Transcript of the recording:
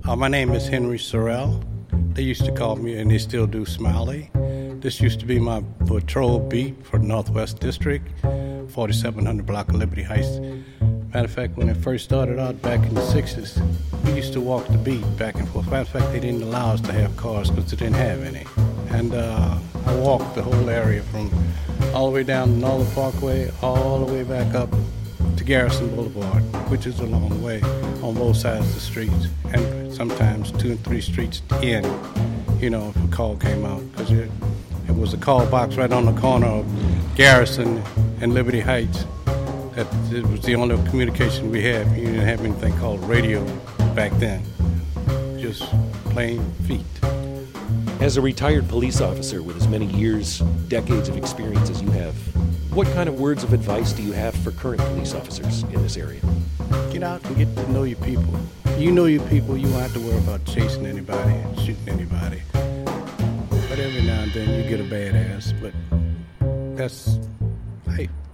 My name is Henry Sorrell. They used to call me, and they still do, Smiley. This used to be my patrol beat for the Northwest District, 4700 block of Liberty Heights. Matter of fact, when it first started out back in the 60s, we used to walk the beat back and forth. Matter of fact, they didn't allow us to have cars because they didn't have any. And I walked the whole area from all the way down the Northern Parkway, all the way back up to Garrison Boulevard, which is a long way on both sides of the streets, and sometimes 2 and 3 streets in, if a call came out, because it was a call box right on the corner of Garrison and Liberty Heights. It was the only communication we had. You didn't have anything called radio back then, just plain feet. As a retired police officer with as many years, decades of experience as you have, what kind of words of advice do you have for current police officers in this area? Get out and get to know your people. You know your people, you won't have to worry about chasing anybody and shooting anybody. But every now and then you get a badass, but that's life.